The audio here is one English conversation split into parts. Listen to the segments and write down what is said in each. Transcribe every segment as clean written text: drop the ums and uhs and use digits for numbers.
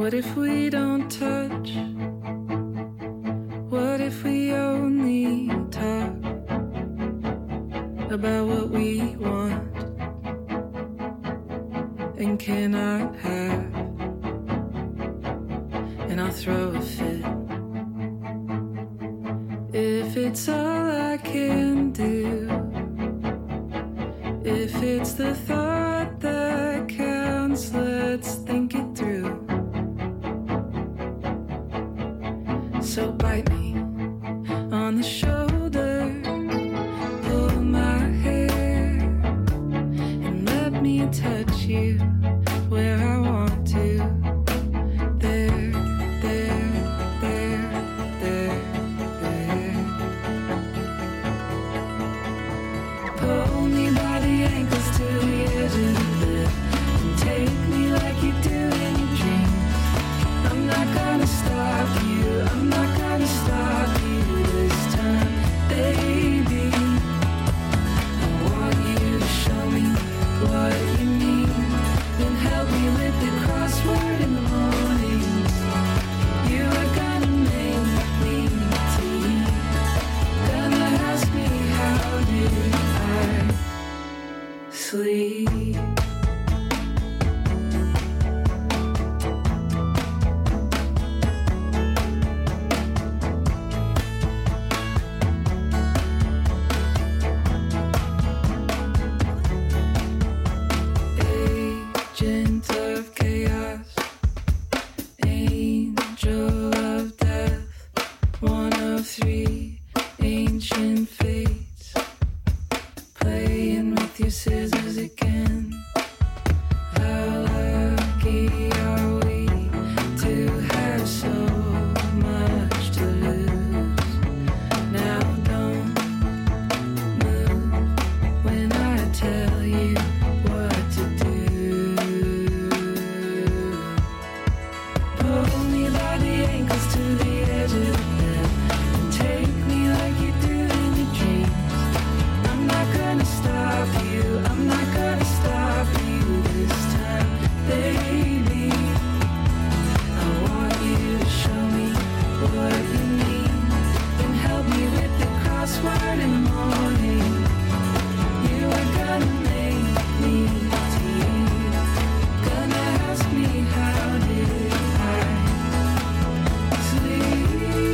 What if we don't touch? What if we only talk about what we want and cannot have? And I'll throw a fit if it's all I can do. If it's the thought that counts, let's think it through. So bite me on the shoulder, pull my hair, and let me touch you where I want to. There, there, there, there, there. Pull me by the ankles to the edge of the bed and take me like you do in your dreams. I'm not gonna stop you, I'm not gonna stop you this time, baby. I want you to show me what you mean, then help me with the crossword in the morning. You are gonna make me tea, gonna ask me how did I sleep. Agent of chaos, angel of death, one of three ancient fates, playing with your scissors again. How lucky are we to have so much to lose? Now don't move when I tell you what to do. Pull me by the ankles to the edge of the bed and take me like you do in your dreams. I'm not gonna stop you, I'm not gonna stop you this time, baby. I want you to show me what you mean, then help me with the crossword in the morning. You are gonna make me tea, gonna ask me how did I sleep.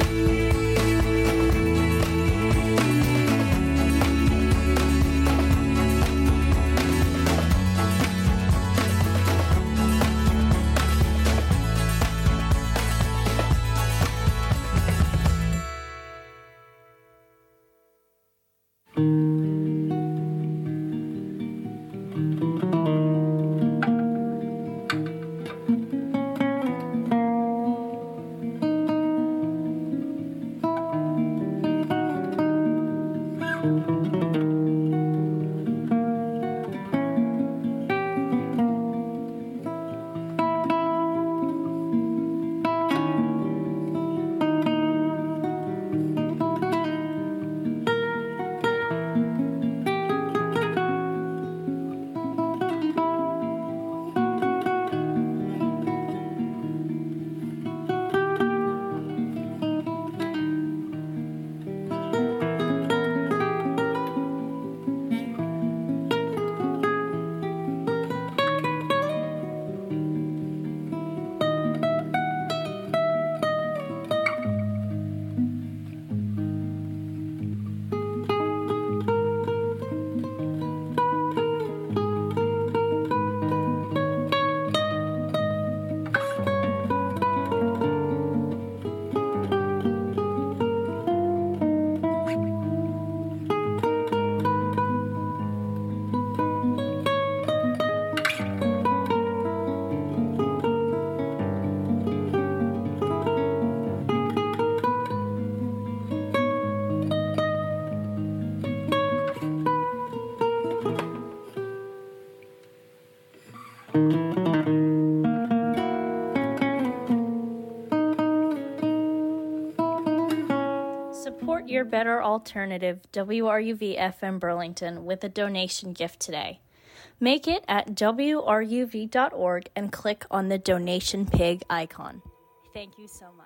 Support your better alternative, WRUV FM Burlington, with a donation gift today. Make it at wruv.org and click on the donation pig icon. Thank you so much.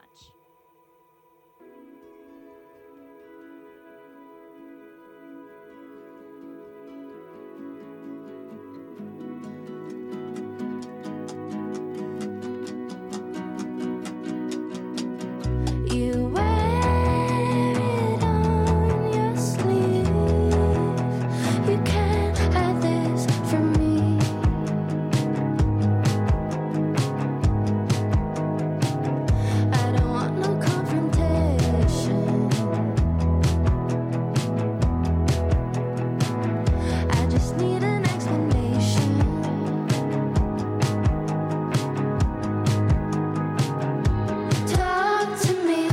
You wear it on your sleeve. You can't hide this from me. I don't want no confrontation. I just need an explanation. Talk to me.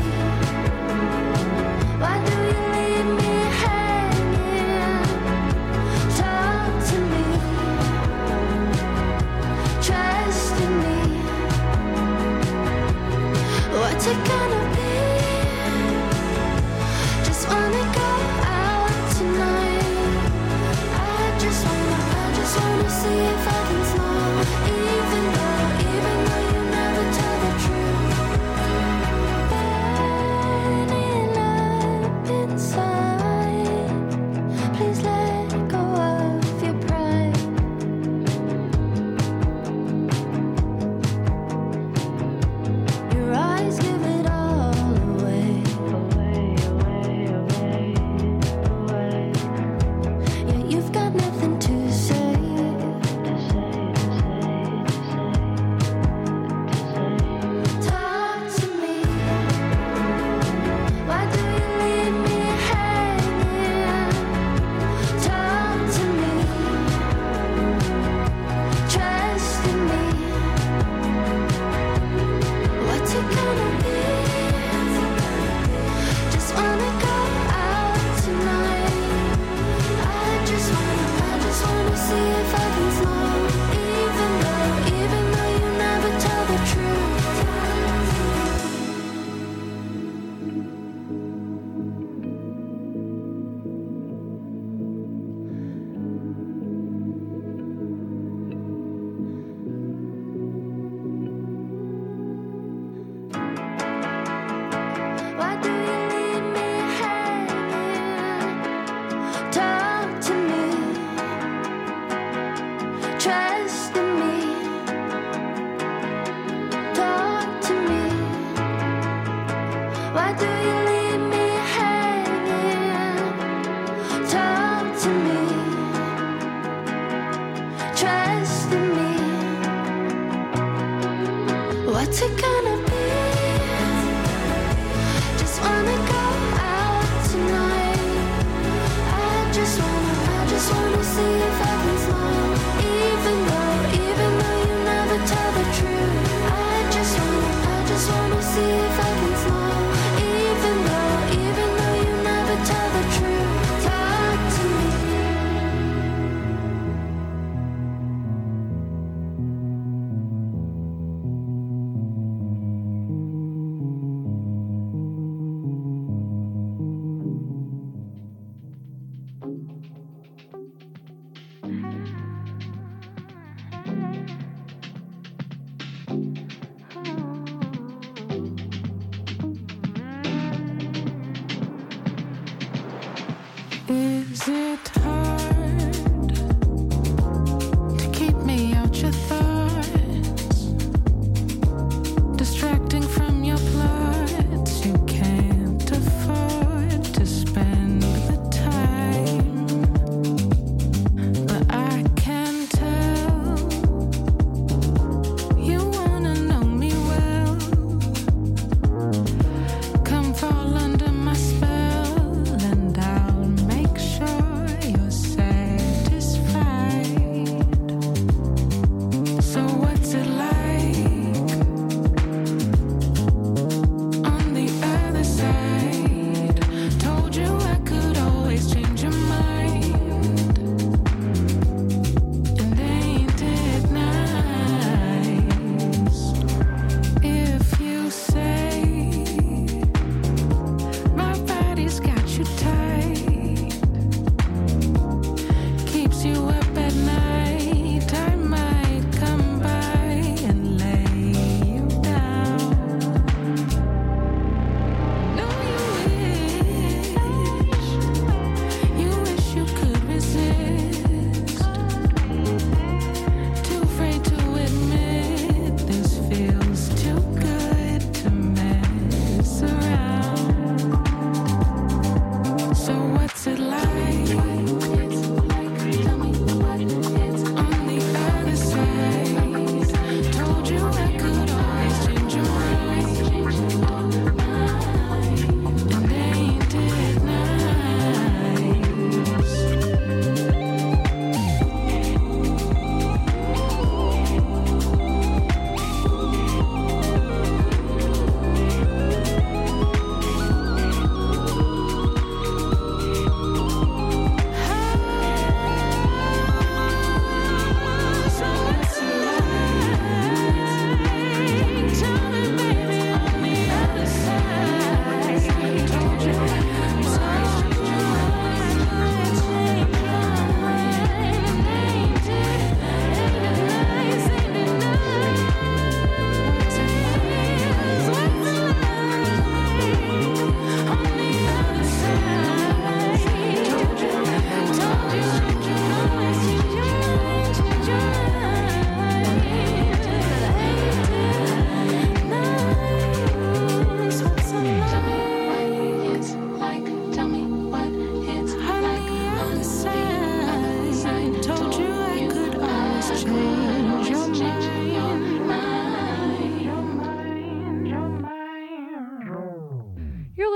Why do you leave me hanging? Talk to me. Trust in me. What's it gonna be? Just wanna go out tonight. I just wanna see if I can smile. Even though you never tell the truth. Burning up inside. Please let go of your pride. Your eyes give it all away. Yeah, you've got nothing to say. Talk to me. Why do you leave me hanging? Talk to me. Trust in me. What's it gonna be? Just wanna go out tonight. I just wanna see if I can smile. Even though you never tell the truth. Why do you leave me hanging? Talk to me. Trust in me. Talk to me. Why do you leave me hanging? Talk to me. Trust in me. What's it gonna be? Just wanna go out tonight. I just wanna see if I can smile. Even though you never tell the truth. I just wanna see if I can smile. Even though you never tell the truth. Talk to me. Is it hard to keep me out your thoughts? Distracting from your plots, you can't afford to spend the time. But I can tell you wanna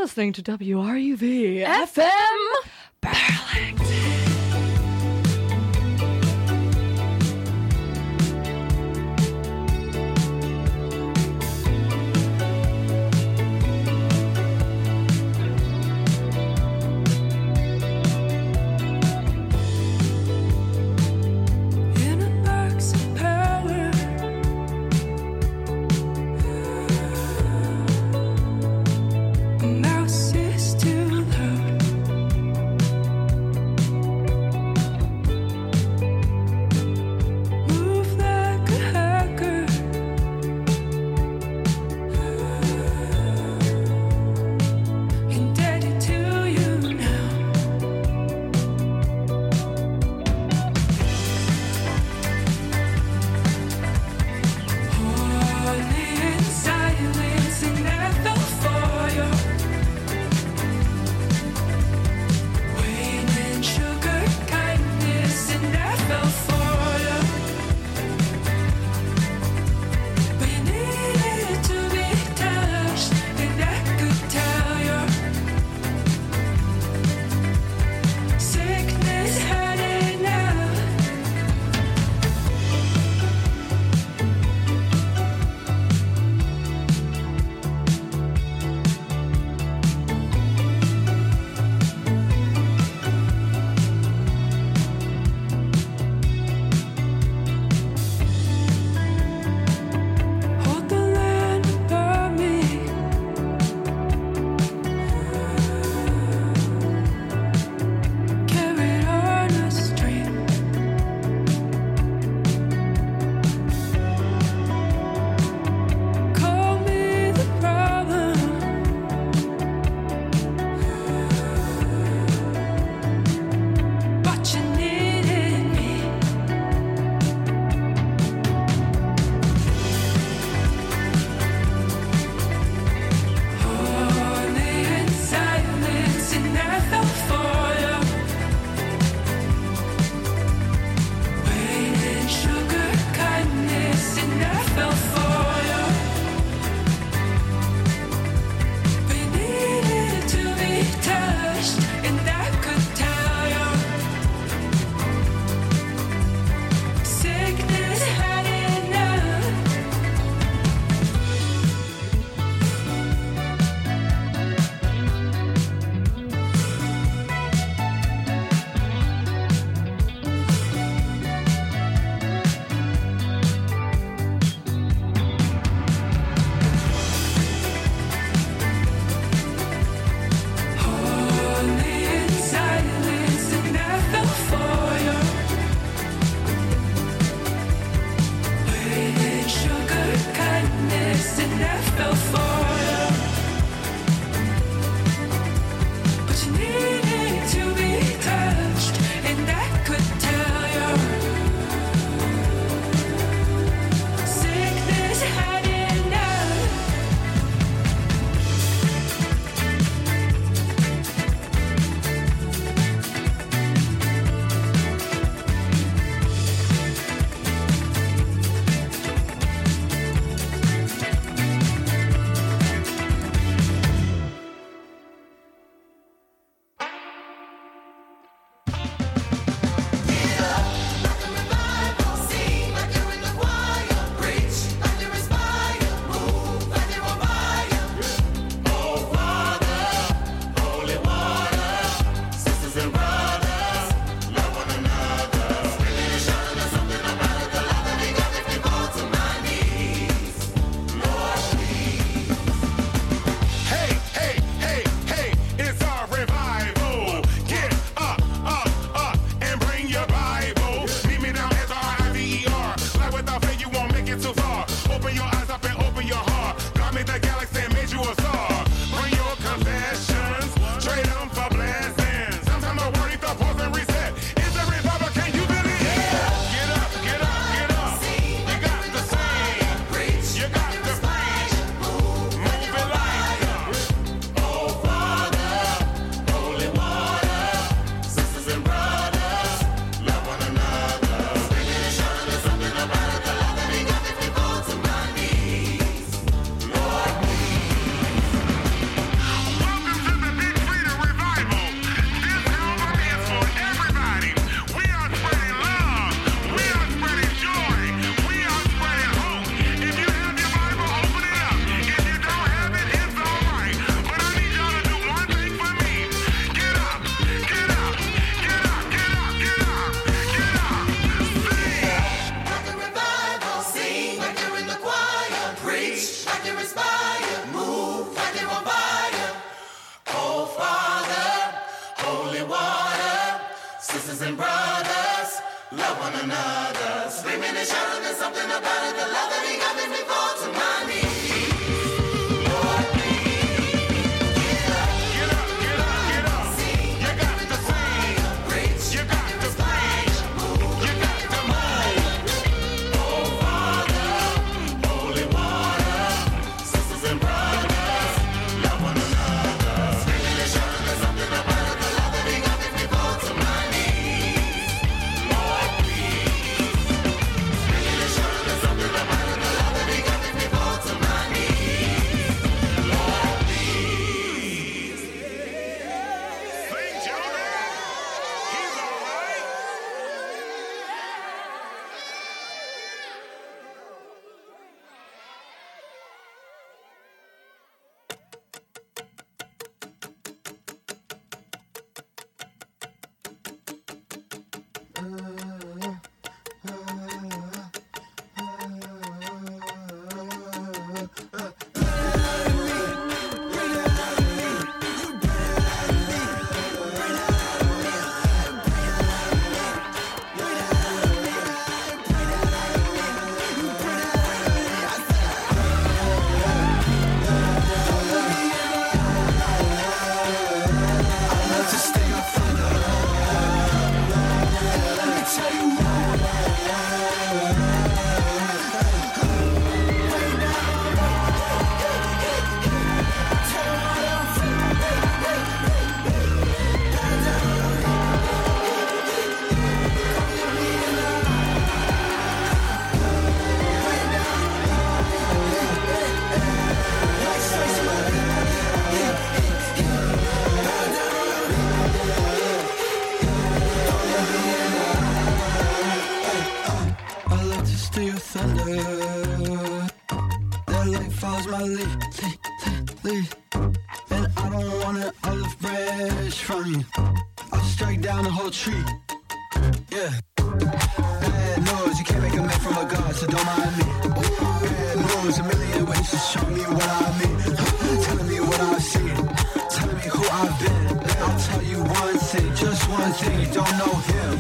listening to WRUV FM Burlington. and brothers, love one another. Screaming and shouting, there's something about it. The love that he got makes me fall to my knees. Lord, please, get up. Get up, get up, get up. Sing, you got to sing. Preach, you got to preach. You got to move. Oh, Father, holy water, sisters and brothers, love one another. Screaming and shouting, there's something about it. The love that he got makes me fall to my knees. Lord, please. Screaming and shouting, there's something about it. The love that he got makes me fall to my knees. Lord, please. Sing, children. He's all right. I love to steal your thunder. That light follows my lead. And I don't want an olive branch from you. I'll strike down the whole tree. Yeah. Bad news, you can't make a man from a god, so don't mind me. Bad news, a million ways to show me what I mean. Telling me what I've seen, telling me who I've been. I'll tell you one thing, just one thing, you don't know him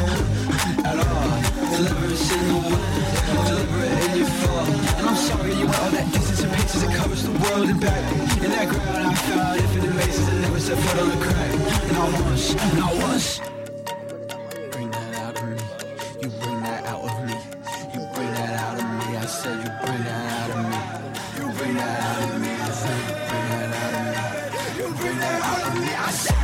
at all. Deliverance in the wind, deliberate in your fall. And I'm sorry you went all that distance and paces, it covers the world and back. In that ground I found infinite mazes and never set foot on a crack. Not once. Bring that out of me, you bring that out of me. You bring that out of me, I said you bring that out of me. You bring that out of me, I said you bring that out of me. You bring that out of me, I said.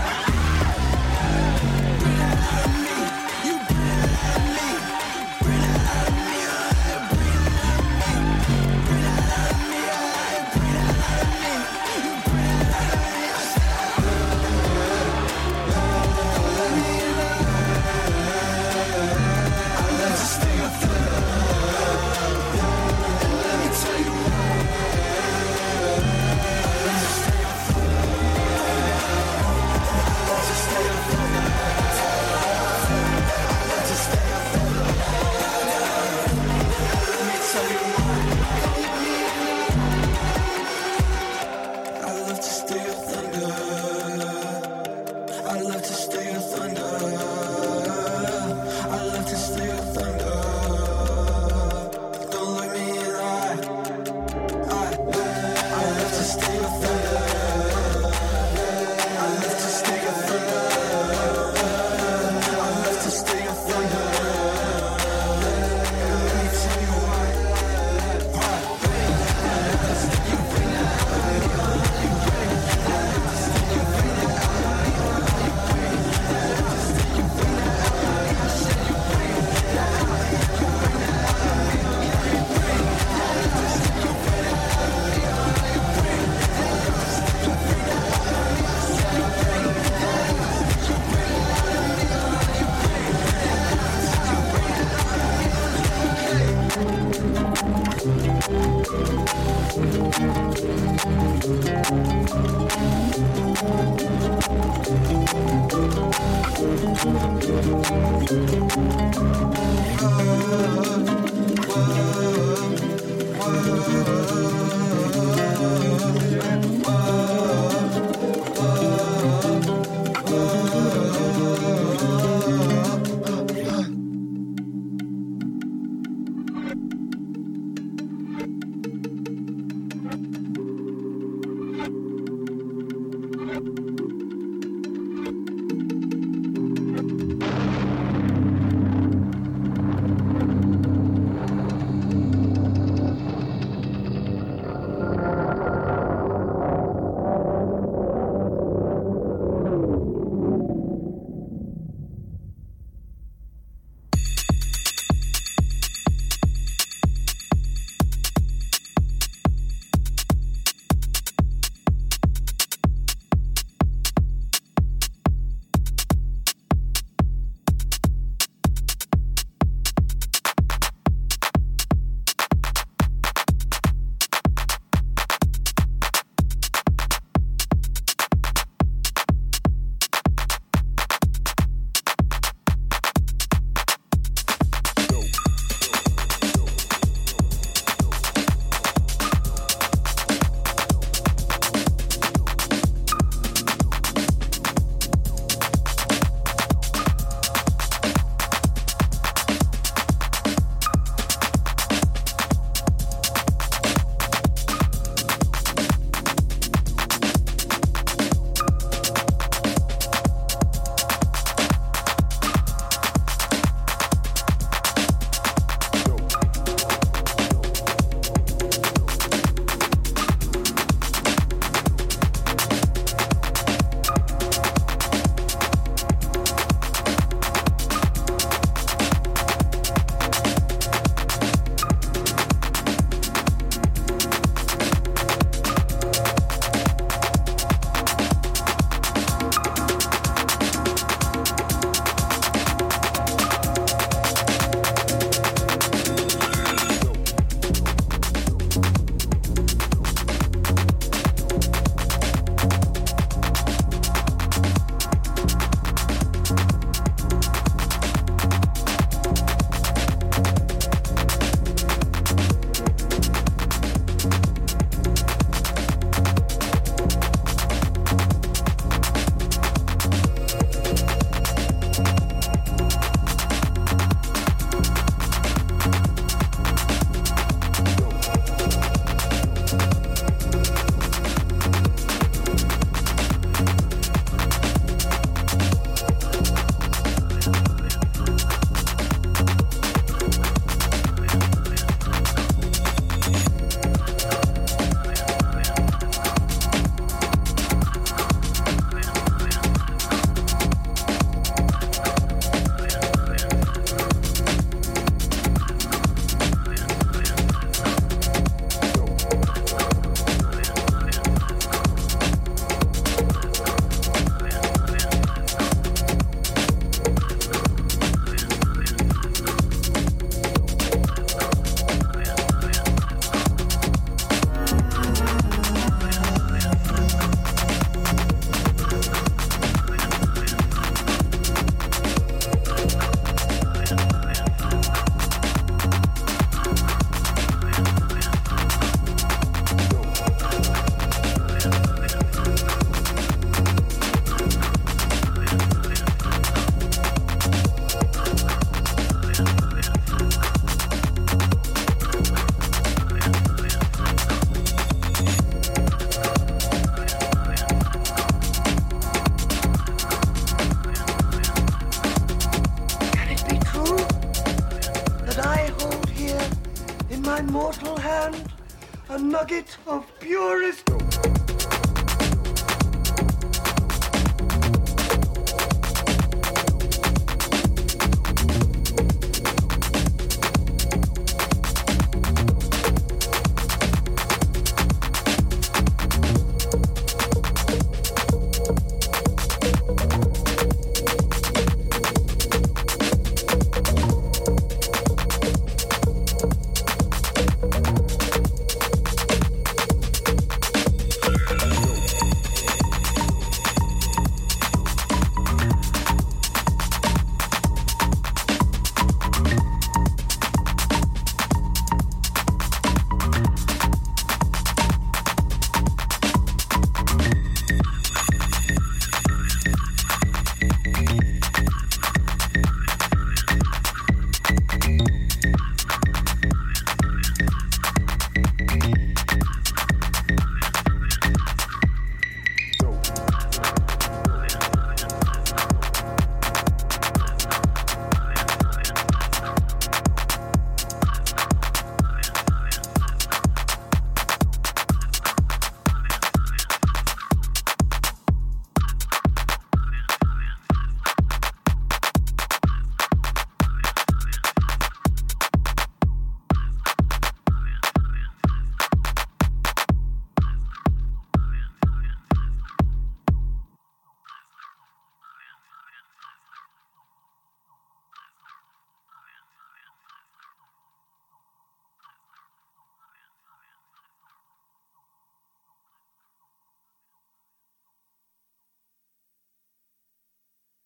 a nugget of purest.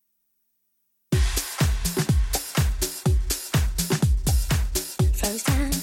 Froze time.